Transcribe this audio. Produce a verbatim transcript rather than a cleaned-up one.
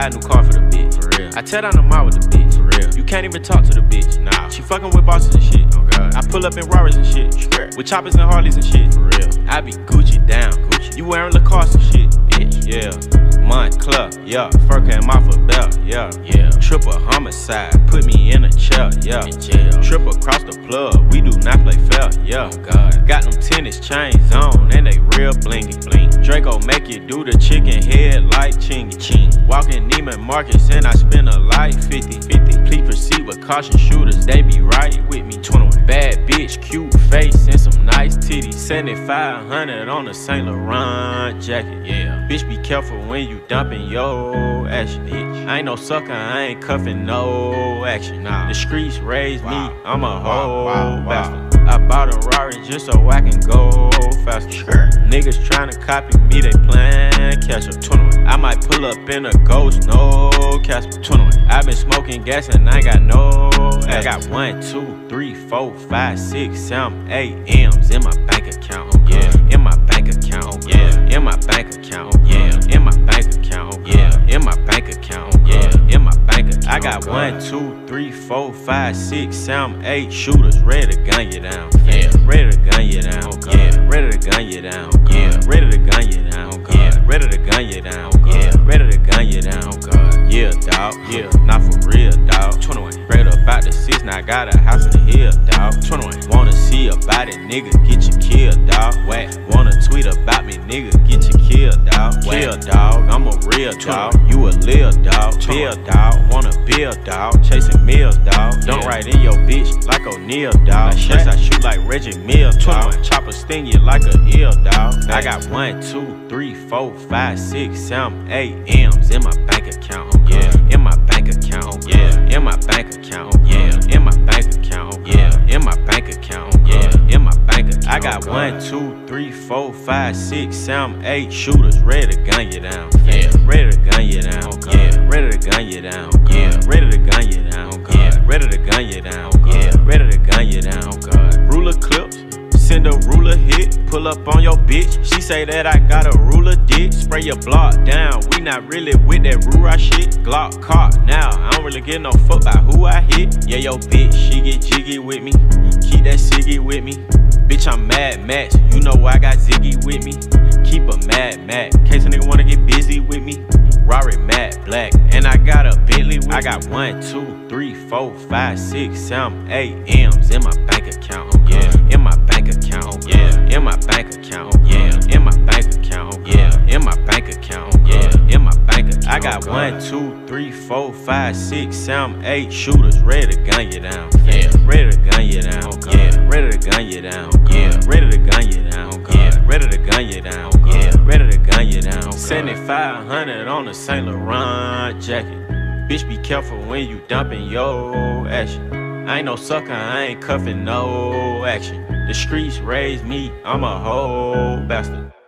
buy a new car for the bitch. For real. I tear down the mall with the bitch. For real. You can't even talk to the bitch. Nah. She fucking with bosses and shit. Oh God. I pull up in Rarers and shit. Sure. With choppers and Harleys and shit. For real. I be Gucci down. Gucci. You wearing Lacoste and shit, bitch. Yeah. Montclair, yeah. Fur came off a belt, yeah. Yeah. Triple homicide, put me in a chair, yeah. In jail. Trip across the plug, we do not play fair, yeah. Oh God. Got them tennis chains on, and they real blingy. Bling. Draco make you do the chicken head like chingy. Ching. Walking Neiman Marcus, and I spend a life fifty fifty. Please proceed with caution, shooters, they be right with me. twenty-one. Bad bitch, cute face, and some nice titties. seventy-five hundred on a Saint Laurent jacket, yeah. Bitch, be careful when you dumping your action, bitch. I ain't no sucker, I ain't cuffing no action. Nah. The streets raised Wow. me, I'm a whole Wow, wow, bastard. I bought a Rari just so I can go faster. Sure. Niggas tryna copy me, they playin' catch up. twenty-one. I might pull up in a ghost, no Casper. twenty-one. I been smoking gas and I got no I got one, two, three, four, five, six, seven, eight M's in my bank account. Oh, yeah. In my bank account. Oh, yeah. In my bank account. Oh, yeah. In my bank account. Oh, yeah. In my bank account. Oh, yeah. In my bank account. I got Oh, one, God. two, three, four, five, six, seven, eight shooters ready to gun you down. Yeah. Ready to gun you down. Oh, God. Yeah. Ready to gun you down. Yeah. Ready to gun you down. Oh, God. Yeah. Ready to gun you down. Yeah. Ready to gun you down. Oh, God. Yeah, dawg. Yeah. Not for real, dawg. twenty-one. Straight up out the six, now I got a house in the hill, dawg. twenty-one. Wanna see about it, nigga, get you killed, dawg. Whack. Wanna tweet about me, nigga, get you killed, dawg. Kill, dawg. I'm a real dawg. You a lil dawg. Bill, dawg. Wanna build, dawg. Chasing meals, dawg. Don't Yeah. write in your bitch like O'Neal, dawg. Like Yes, Shaq. I shoot like Reggie Mills, dawg. Chopper sting you like a eel, dawg. I got one, two, three, four, five, six, seven, eight M's in my bank account. Yeah. In my bank account. Yeah. In my bank account. Yeah. In my bank account. Yeah. In my bank account. Yeah. In my bank account. I got Oh, one, God. two, three, four, five, six, seven, eight shooters ready to gun you down. Yeah. Ready to gun you down. Oh, God. Yeah. Ready to gun you down. Yeah. Ready to gun you down. Oh, God. Yeah. Ready to gun you down. God. Yeah. Ready to gun you down. Oh, God. Ruler clips. Send a ruler hit, pull up on your bitch. She say that I got a ruler dick. Spray your block down, we not really with that Rura shit. Glock caught now, I don't really give no fuck about who I hit. Yeah, yo bitch, she get jiggy with me. Keep that ciggy with me. Bitch, I'm Mad Max, you know I got Ziggy with me. Keep a Mad Max, case a nigga wanna get busy with me. Rari matte black, and I got a Bentley with me. I got one, two, three, four, five, six, seven, eight M's in my bank account. Yeah. In my bank account. Yeah. In my bank account. Yeah. In my bank account. Yeah. In my bank account. Yeah. In my bank account. I got Oh, one, God. two, three, four, five, six, seven, eight shooters ready to gun you down. Yeah. Ready to gun you down. Oh, God. Yeah. Ready to gun you down. Yeah. Ready to gun you down. Oh, God. Yeah. Ready to gun you down. God. Yeah. Ready to gun you down. God. seventy-five hundred on a Saint Laurent jacket. Bitch, be careful when you dumping your action. I ain't no sucker, I ain't cuffing no action. The streets raised me, I'm a whole bastard.